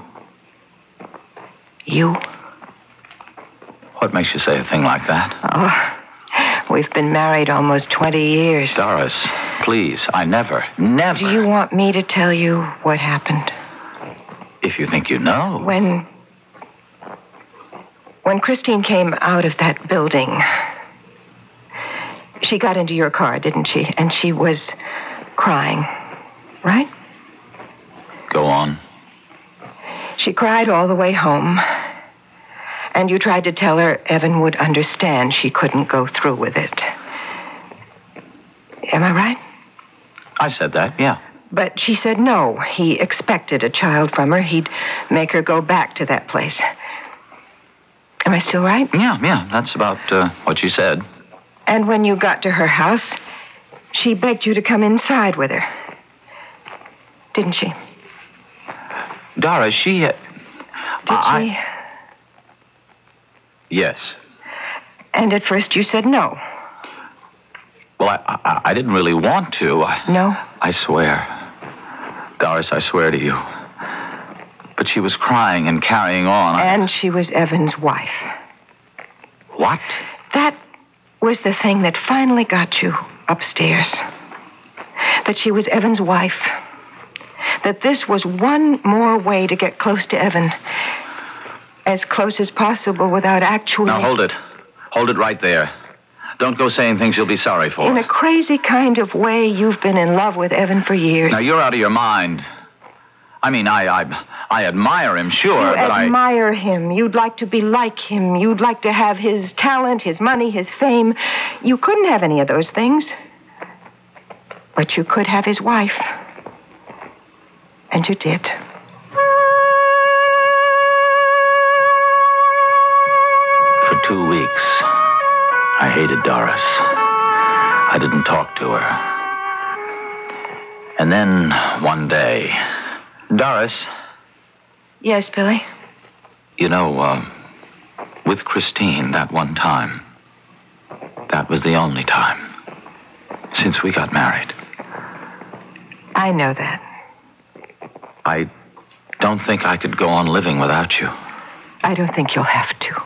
You. What makes you say a thing like that? Oh, we've been married almost twenty years. Doris, please, I never, never... Do you want me to tell you what happened? If you think you know. When... When Christine came out of that building, she got into your car, didn't she? And she was crying, right? Go on. She cried all the way home. And you tried to tell her Evan would understand she couldn't go through with it. Am I right? I said that, yeah. But she said no. He expected a child from her. He'd make her go back to that place. Am I still right? Yeah, yeah, that's about uh, what she said. And when you got to her house, she begged you to come inside with her. Didn't she? Doris, she... Uh, Did I... she? Yes. And at first you said no. Well, I, I, I didn't really want to. I, no? I swear. Doris, I swear to you. But she was crying and carrying on. And she was Evan's wife. What? That was the thing that finally got you upstairs. That she was Evan's wife. That this was one more way to get close to Evan. As close as possible without actually... Now, hold it. Hold it right there. Don't go saying things you'll be sorry for. In a crazy kind of way, you've been in love with Evan for years. Now, you're out of your mind. I mean, I I, I admire him, sure, you but I... admire him. You'd like to be like him. You'd like to have his talent, his money, his fame. You couldn't have any of those things. But you could have his wife. And you did. For two weeks, I hated Doris. I didn't talk to her. And then, one day... Doris. Yes, Billy? You know, uh, with Christine that one time, that was the only time since we got married. I know that. I don't think I could go on living without you. I don't think you'll have to.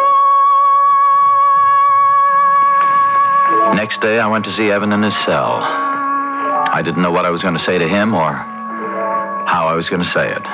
Next day, I went to see Evan in his cell. I didn't know what I was going to say to him or how I was going to say it.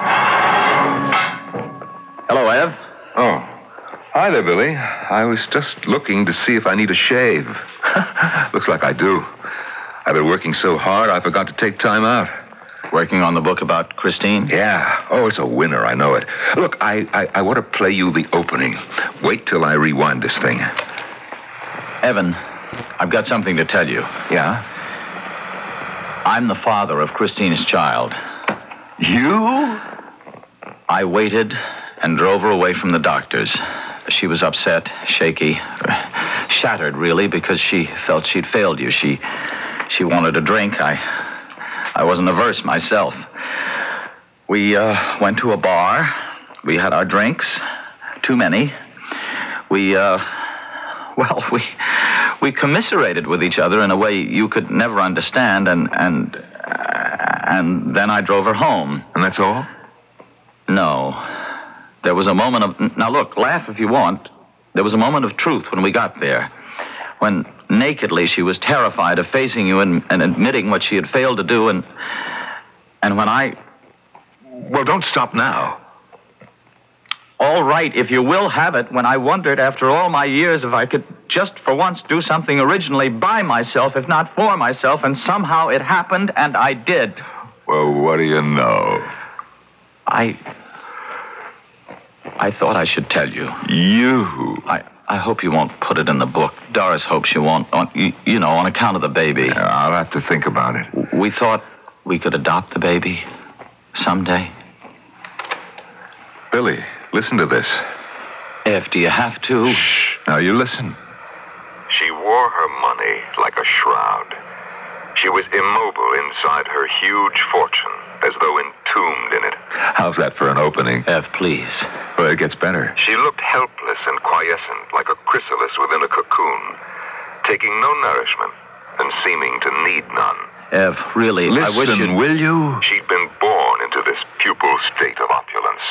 Hello, Ev. Oh. Hi there, Billy. I was just looking to see if I need a shave. Looks like I do. I've been working so hard, I forgot to take time out. Working on the book about Christine? Yeah. Oh, it's a winner. I know it. Look, I, I, I want to play you the opening. Wait till I rewind this thing. Evan, I've got something to tell you. Yeah? I'm the father of Christine's child. You? I waited and drove her away from the doctors. She was upset, shaky, shattered, really, because she felt she'd failed you. She she wanted a drink. I I wasn't averse myself. We uh, went to a bar. We had our drinks, too many. We, uh, well, we we commiserated with each other in a way you could never understand, and and uh, and then I drove her home. And that's all? No. There was a moment of... Now, look, laugh if you want. There was a moment of truth when we got there. When nakedly she was terrified of facing you and, and admitting what she had failed to do, and and when I... Well, don't stop now. All right, if you will have it, when I wondered after all my years if I could just for once do something originally by myself, if not for myself, and somehow it happened, and I did. Well, what do you know? I... I thought I should tell you. You? I... I hope you won't put it in the book. Doris hopes you won't, on, you, you know, on account of the baby. Yeah, I'll have to think about it. We thought we could adopt the baby someday. Billy, listen to this. If, do you have to? Shh. Now you listen. She wore her money like a shroud. She was immobile inside her huge fortune, as though entombed in it. How's that for an opening? F, please. Well, it gets better. She looked helpless and quiescent, like a chrysalis within a cocoon, taking no nourishment and seeming to need none. F, really, Listen, I wish you'd... will you? She'd been born into this pupil state of opulence.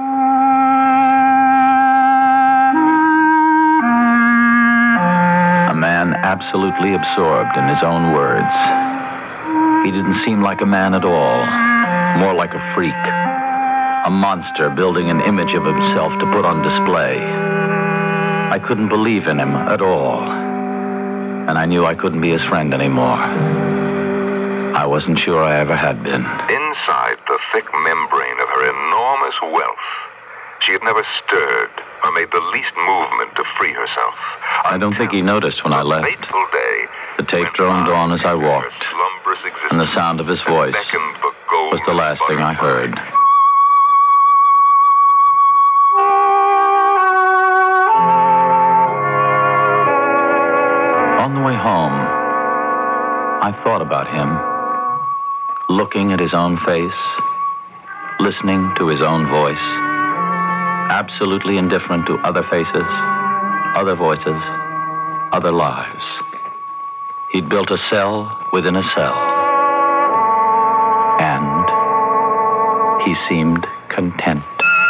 A man absolutely absorbed in his own words. He didn't seem like a man at all, more like a freak, a monster building an image of himself to put on display. I couldn't believe in him at all, and I knew I couldn't be his friend anymore. I wasn't sure I ever had been. Inside the thick membrane of her enormous wealth, she had never stirred or made the least movement to free herself. I don't think he noticed when I left. Fateful day, the tape droned on as I walked, and the sound of his voice was the last thing I heard. On the way home, I thought about him, looking at his own face, listening to his own voice, absolutely indifferent to other faces, other voices, other lives. He'd built a cell within a cell, and he seemed content.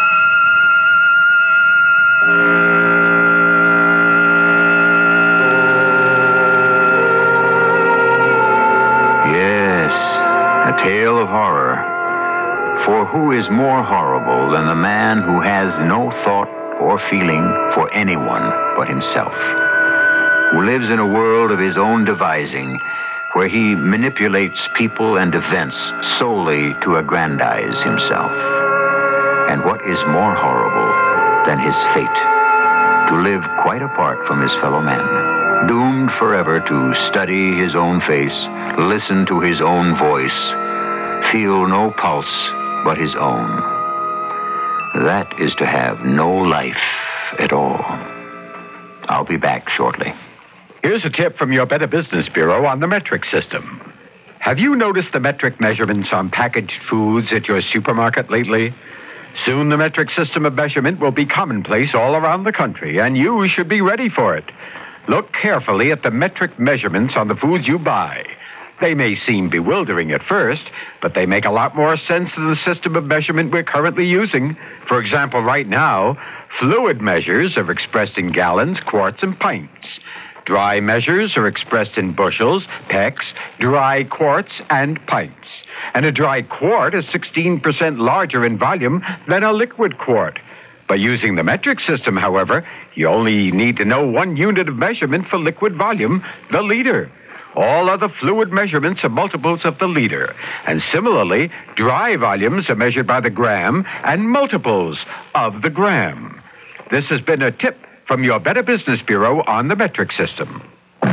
Yes, a tale of horror. For who is more horrible than the man who has no thought or feeling for anyone but himself, who lives in a world of his own devising, where he manipulates people and events solely to aggrandize himself? And what is more horrible than his fate? To live quite apart from his fellow men, doomed forever to study his own face, listen to his own voice, feel no pulse but his own. That is to have no life at all. I'll be back shortly. Here's a tip from your Better Business Bureau on the metric system. Have you noticed the metric measurements on packaged foods at your supermarket lately? Soon the metric system of measurement will be commonplace all around the country, and you should be ready for it. Look carefully at the metric measurements on the foods you buy. They may seem bewildering at first, but they make a lot more sense than the system of measurement we're currently using. For example, right now, fluid measures are expressed in gallons, quarts, and pints. Dry measures are expressed in bushels, pecks, dry quarts, and pints. And a dry quart is sixteen percent larger in volume than a liquid quart. By using the metric system, however, you only need to know one unit of measurement for liquid volume, the liter. All other fluid measurements are multiples of the liter. And similarly, dry volumes are measured by the gram and multiples of the gram. This has been a tip from your Better Business Bureau on the metric system.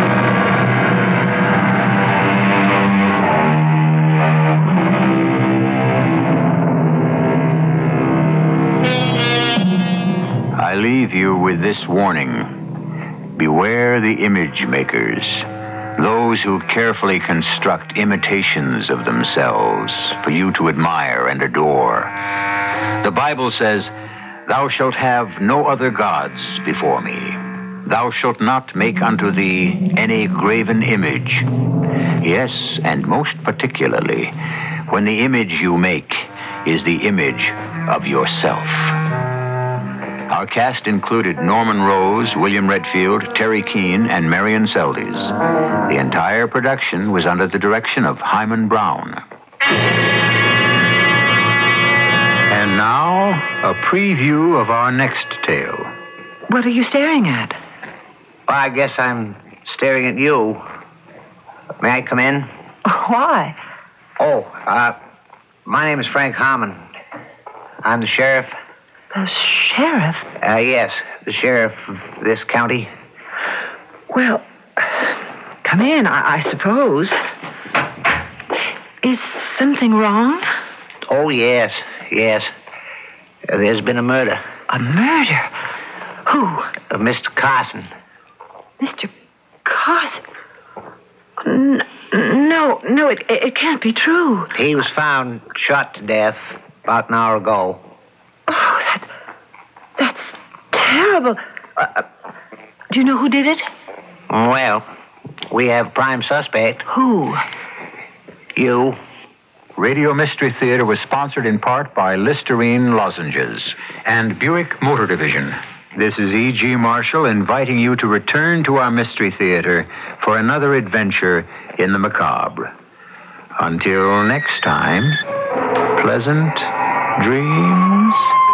I leave you with this warning. Beware the image makers, those who carefully construct imitations of themselves for you to admire and adore. The Bible says, Thou shalt have no other gods before me. Thou shalt not make unto thee any graven image. Yes, and most particularly, when the image you make is the image of yourself. Our cast included Norman Rose, William Redfield, Terry Keane, and Marion Seldes. The entire production was under the direction of Hyman Brown. And now, a preview of our next tale. What are you staring at? Well, I guess I'm staring at you. May I come in? Why? Oh, uh, my name is Frank Harmon. I'm the sheriff. The sheriff? Uh, yes, the sheriff of this county. Well, come in, I, I suppose. Is something wrong? Oh, yes, yes. Uh, there's been a murder. A murder? Who? Uh, Mister Carson. Mister Carson? N- no, no, it, it can't be true. He was found shot to death about an hour ago. Oh, that, that's terrible. Uh, do you know who did it? Well, we have a prime suspect. Who? You. Radio Mystery Theater was sponsored in part by Listerine Lozenges and Buick Motor Division. This is E G. Marshall inviting you to return to our Mystery Theater for another adventure in the macabre. Until next time, pleasant dreams.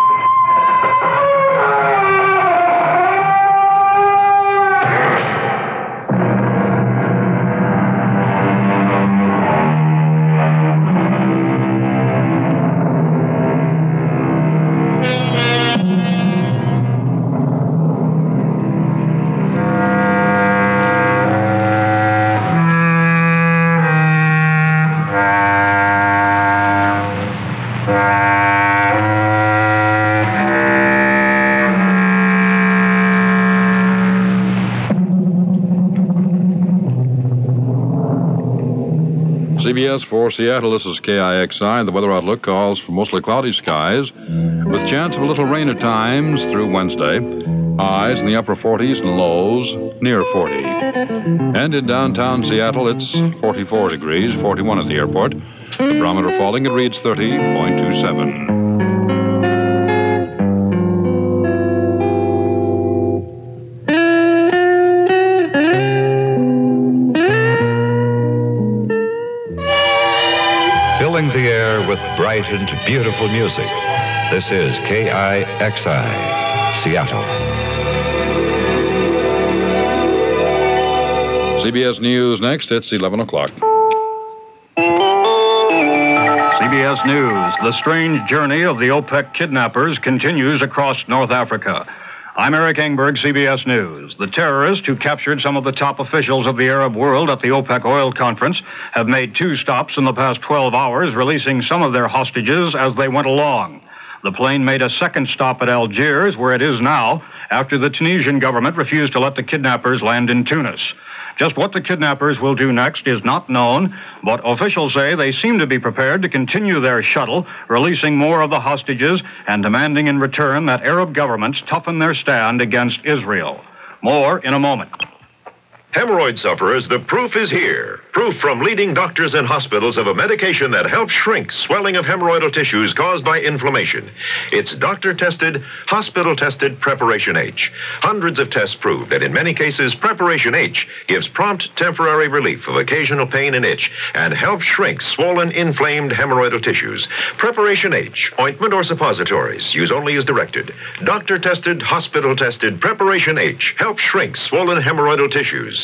C B S for Seattle, this is K I X I. The weather outlook calls for mostly cloudy skies with chance of a little rain at times through Wednesday. Highs in the upper forties and lows near forty. And in downtown Seattle, it's forty-four degrees, forty-one at the airport. The barometer falling, it reads thirty point two seven. Filling the air with bright and beautiful music. This is K I X I, Seattle. C B S News next. It's eleven o'clock. C B S News. The strange journey of the OPEC kidnappers continues across North Africa. I'm Eric Engberg, C B S News. The terrorists who captured some of the top officials of the Arab world at the OPEC oil conference have made two stops in the past twelve hours, releasing some of their hostages as they went along. The plane made a second stop at Algiers, where it is now, after the Tunisian government refused to let the kidnappers land in Tunis. Just what the kidnappers will do next is not known, but officials say they seem to be prepared to continue their shuttle, releasing more of the hostages and demanding in return that Arab governments toughen their stand against Israel. More in a moment. Hemorrhoid sufferers, the proof is here. Proof from leading doctors and hospitals of a medication that helps shrink swelling of hemorrhoidal tissues caused by inflammation. It's doctor-tested, hospital-tested Preparation H. Hundreds of tests prove that in many cases, Preparation H gives prompt temporary relief of occasional pain and itch and helps shrink swollen, inflamed hemorrhoidal tissues. Preparation H, ointment or suppositories, use only as directed. Doctor-tested, hospital-tested Preparation H helps shrink swollen hemorrhoidal tissues.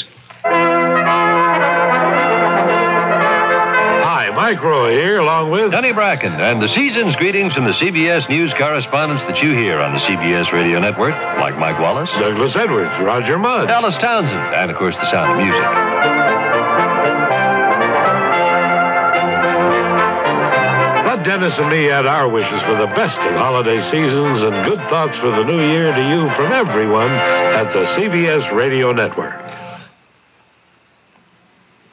Hi, Mike Roy here, along with Denny Bracken, and the season's greetings from the C B S News correspondents that you hear on the C B S Radio Network, like Mike Wallace, Douglas Edwards, Roger Mudd, Dallas Townsend, and, of course, the sound of music. Bud Dennis and me add our wishes for the best of holiday seasons and good thoughts for the new year to you from everyone at the C B S Radio Network.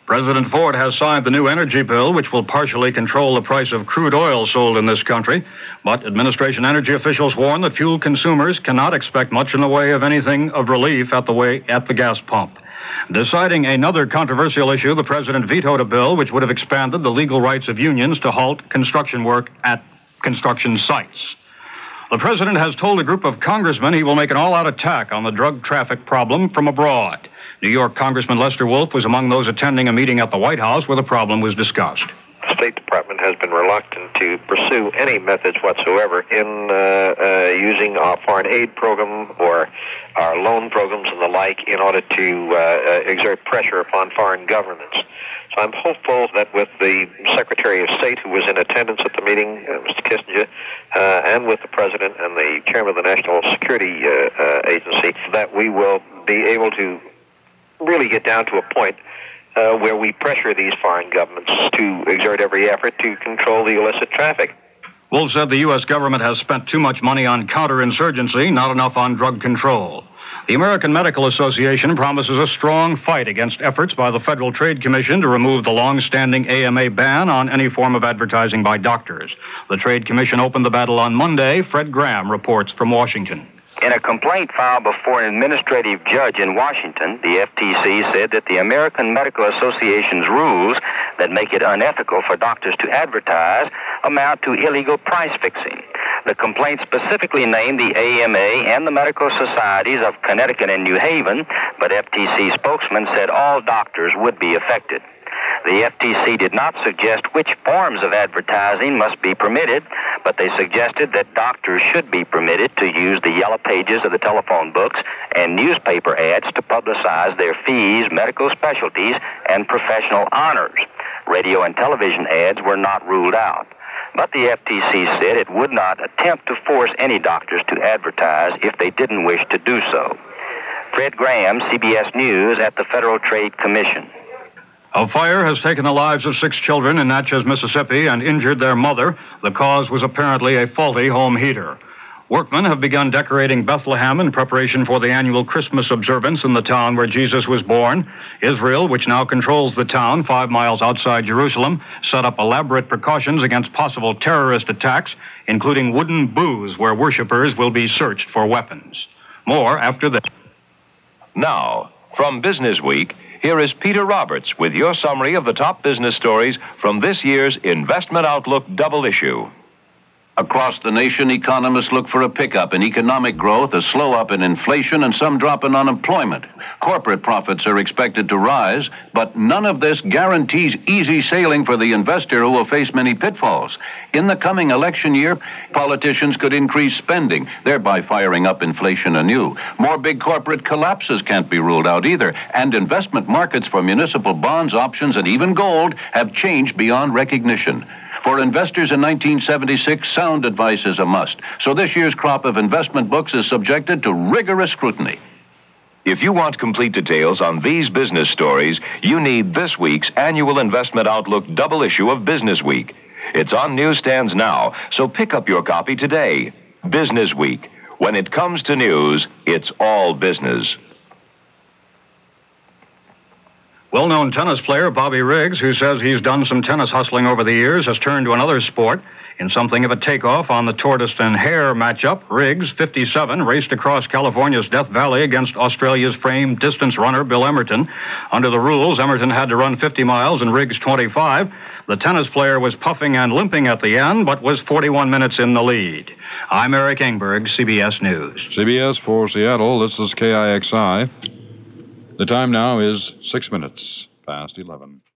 President Ford has signed the new energy bill, which will partially control the price of crude oil sold in this country. But administration energy officials warn that fuel consumers cannot expect much in the way of anything of relief at the way at the gas pump. Deciding another controversial issue, the president vetoed a bill which would have expanded the legal rights of unions to halt construction work at construction sites. The president has told a group of congressmen he will make an all-out attack on the drug traffic problem from abroad. New York Congressman Lester Wolf was among those attending a meeting at the White House where the problem was discussed. The State Department has been reluctant to pursue any methods whatsoever in uh, uh, using our foreign aid program or our loan programs and the like in order to uh, uh, exert pressure upon foreign governments. So I'm hopeful that with the Secretary of State, who was in attendance at the meeting, uh, Mister Kissinger, uh, and with the President and the Chairman of the National Security uh, uh, Agency, that we will be able to really get down to a point uh, where we pressure these foreign governments to exert every effort to control the illicit traffic. Wolf said the U S government has spent too much money on counterinsurgency, not enough on drug control. The American Medical Association promises a strong fight against efforts by the Federal Trade Commission to remove the long-standing A M A ban on any form of advertising by doctors. The Trade Commission opened the battle on Monday. Fred Graham reports from Washington. In a complaint filed before an administrative judge in Washington, the F T C said that the American Medical Association's rules that make it unethical for doctors to advertise amount to illegal price fixing. The complaint specifically named the A M A and the medical societies of Connecticut and New Haven, but F T C spokesman said all doctors would be affected. The F T C did not suggest which forms of advertising must be permitted, but they suggested that doctors should be permitted to use the yellow pages of the telephone books and newspaper ads to publicize their fees, medical specialties, and professional honors. Radio and television ads were not ruled out. But the F T C said it would not attempt to force any doctors to advertise if they didn't wish to do so. Fred Graham, C B S News at the Federal Trade Commission. A fire has taken the lives of six children in Natchez, Mississippi, and injured their mother. The cause was apparently a faulty home heater. Workmen have begun decorating Bethlehem in preparation for the annual Christmas observance in the town where Jesus was born. Israel, which now controls the town five miles outside Jerusalem, set up elaborate precautions against possible terrorist attacks, including wooden booths where worshipers will be searched for weapons. More after this. Now, from Business Week, here is Peter Roberts with your summary of the top business stories from this year's Investment Outlook double issue. Across the nation, economists look for a pickup in economic growth, a slow up in inflation, and some drop in unemployment. Corporate profits are expected to rise, but none of this guarantees easy sailing for the investor who will face many pitfalls. In the coming election year, politicians could increase spending, thereby firing up inflation anew. More big corporate collapses can't be ruled out either, and investment markets for municipal bonds, options, and even gold have changed beyond recognition. For investors in nineteen seventy-six, sound advice is a must. So this year's crop of investment books is subjected to rigorous scrutiny. If you want complete details on these business stories, you need this week's annual Investment Outlook double issue of Business Week. It's on newsstands now, so pick up your copy today. Business Week. When it comes to news, it's all business. Well-known tennis player Bobby Riggs, who says he's done some tennis hustling over the years, has turned to another sport. In something of a takeoff on the tortoise and hare matchup, Riggs, fifty-seven, raced across California's Death Valley against Australia's famed distance runner Bill Emerton. Under the rules, Emerton had to run fifty miles and Riggs twenty-five. The tennis player was puffing and limping at the end, but was forty-one minutes in the lead. I'm Eric Engberg, C B S News. C B S for Seattle, this is K I X I. The time now is six minutes past eleven.